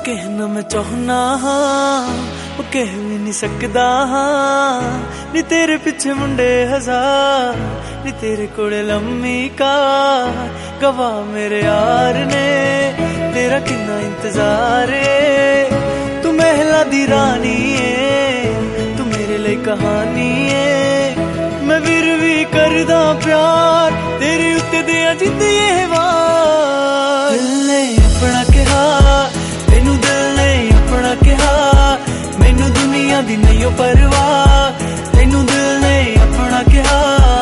कहना मैं चाहना हाँ वो कह भी नहीं सकदा हाँ नी तेरे पीछे मुंडे हजार नी तेरे कोड़े लम्मी का गवा मेरे यार ने तेरा कितना इंतजार है तू महला दी रानी है तू मेरे लिए कहानी है मैं फिर भी करदा प्यार तेरे उत्ते दिया जिंदगी है वार दिल ने अपना कहा तेनू दिल ने अपना कहा मैनू दुनिया दी नहीं परवाह तेनू दिल ने अपना कहा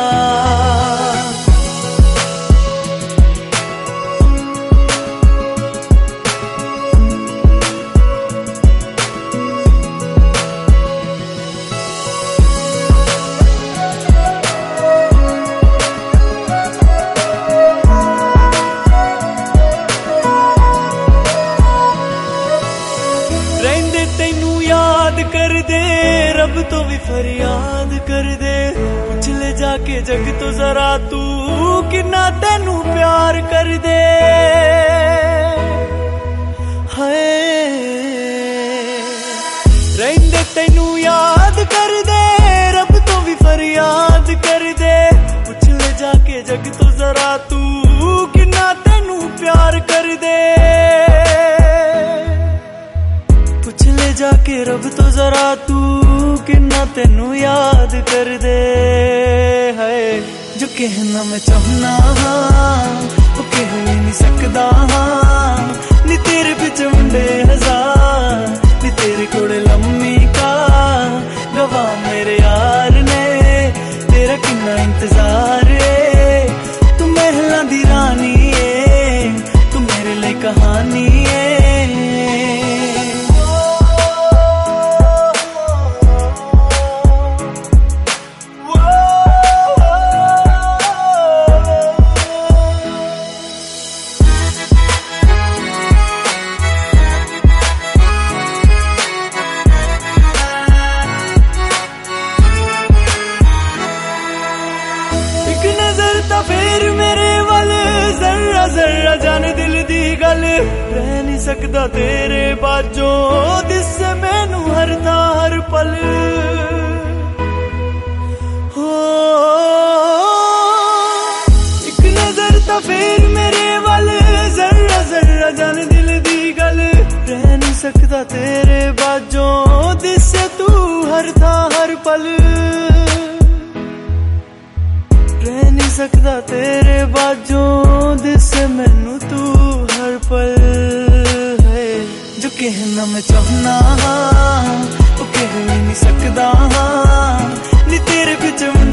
कर दे रब तो भी फरियाद कर दे पूछ ले जाके जग तो जरा तू कितना तेनू प्यार कर दे हाय रहंदे तेनू याद कर दे रब तो भी फरियाद कर दे पूछ ले जाके जग तो जरा तू कितना तेनू प्यार कर दे जाके रब तो जरा तू कितना तेनू याद कर दे है जो कहना मैं चाहना वो कह ही नहीं सकदा नी तेरे पीछे मुंडे हजार नी तेरे कोड़े लम्मी का गवा मेरे यार ने तेरा कितना इंतजार है तू महला दी रानी है तू मेरे लिए कहानी है फिर मेरे वाल जरा जरा जाने दिल दी गल रह नहीं सकदा तेरे बाजों दिस मैनू हरदा हर पल हो एक नजर ता फिर मेरे वाल जरा जरा जाने दिल दी गल रह नहीं सकदा तेरे बाजों दिस तू हरदा हर पल रह नहीं सकदा तेरे बाजों दिस मैनू तू हर पल है जो कहना मैं चाहना वो कह भी नहीं सकदा नी तेरे पीछे